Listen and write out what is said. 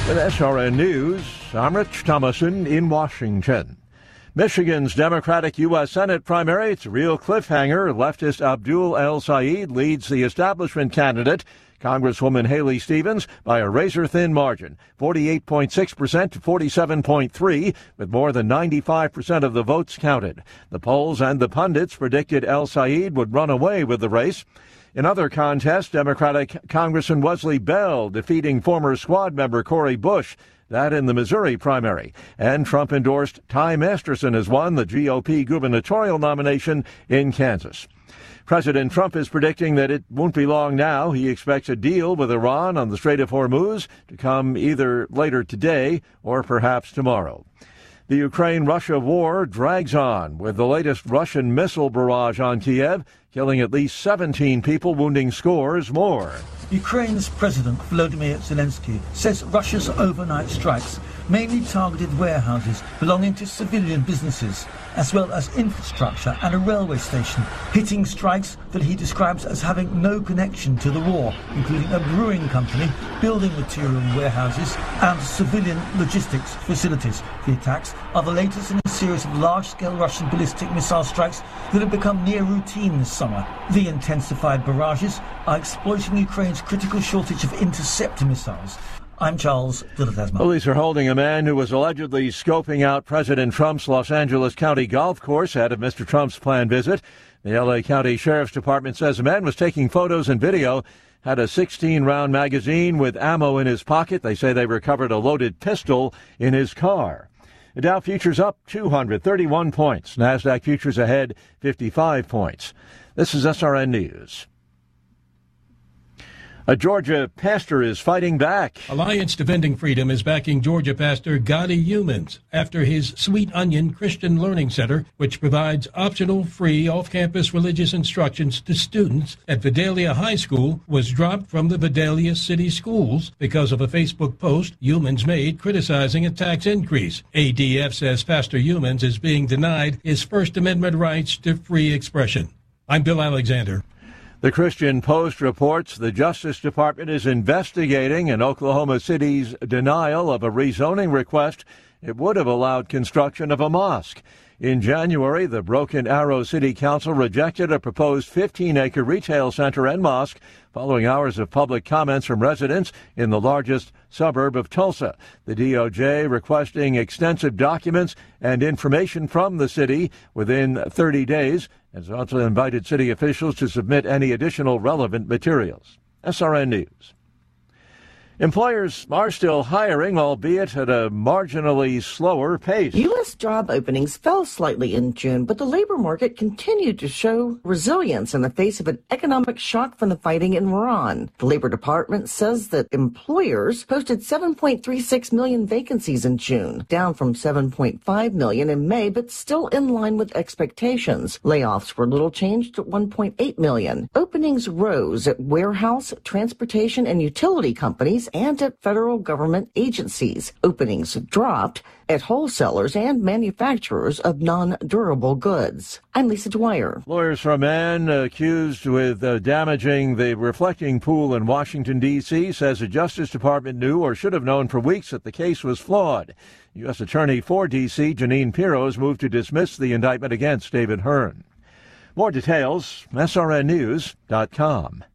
With SRN News, I'm Rich Thomason in Washington. Michigan's Democratic U.S. Senate primary, it's a real cliffhanger. Leftist Abdul El-Sayed leads the establishment candidate, Congresswoman Haley Stevens, by a razor-thin margin, 48.6% to 47.3%, with more than 95% of the votes counted. The polls and the pundits predicted El-Sayed would run away with the race. In other contests, Democratic Congressman Wesley Bell defeating former squad member Cori Bush, that in the Missouri primary. And Trump-endorsed Ty Masterson has won the GOP gubernatorial nomination in Kansas. President Trump is predicting that it won't be long now. He expects a deal with Iran on the Strait of Hormuz to come either later today or perhaps tomorrow. The Ukraine-Russia war drags on, with the latest Russian missile barrage on Kiev, killing at least 17 people, wounding scores more. Ukraine's President Volodymyr Zelensky says Russia's overnight strikes mainly targeted warehouses belonging to civilian businesses, as well as infrastructure and a railway station, hitting strikes that he describes as having no connection to the war, including a brewing company, building material warehouses, and civilian logistics facilities. The attacks are the latest in a series of large-scale Russian ballistic missile strikes that have become near routine this summer. The intensified barrages are exploiting Ukraine's critical shortage of interceptor missiles. I'm Charles Villadesma. Police are holding a man who was allegedly scoping out President Trump's Los Angeles County golf course ahead of Mr. Trump's planned visit. The L.A. County Sheriff's Department says the man was taking photos and video, had a 16-round magazine with ammo in his pocket. They say they recovered a loaded pistol in his car. The Dow futures up 231 points. NASDAQ futures ahead 55 points. This is SRN News. A Georgia pastor is fighting back. Alliance Defending Freedom is backing Georgia pastor Gadi Youmans after his Sweet Onion Christian Learning Center, which provides optional, free, off-campus religious instructions to students at Vidalia High School, was dropped from the Vidalia City Schools because of a Facebook post Youmans made criticizing a tax increase. ADF says Pastor Youmans is being denied his First Amendment rights to free expression. I'm Bill Alexander. The Christian Post reports the Justice Department is investigating in Oklahoma City's denial of a rezoning request. It would have allowed construction of a mosque. In January, the Broken Arrow City Council rejected a proposed 15-acre retail center and mosque following hours of public comments from residents in the largest suburb of Tulsa. The DOJ requesting extensive documents and information from the city within 30 days, and has also invited city officials to submit any additional relevant materials. SRN News. Employers are still hiring, albeit at a marginally slower pace. U.S. job openings fell slightly in June, but the labor market continued to show resilience in the face of an economic shock from the fighting in Iran. The Labor Department says that employers posted 7.36 million vacancies in June, down from 7.5 million in May, but still in line with expectations. Layoffs were little changed at 1.8 million. Openings rose at warehouse, transportation, and utility companies and at federal government agencies. Openings dropped at wholesalers and manufacturers of non-durable goods. I'm Lisa Dwyer. Lawyers for a man accused with damaging the reflecting pool in Washington, D.C. says the Justice Department knew or should have known for weeks that the case was flawed. U.S. Attorney for D.C. Janine Pirro moved to dismiss the indictment against David Hearn. More details, srnnews.com.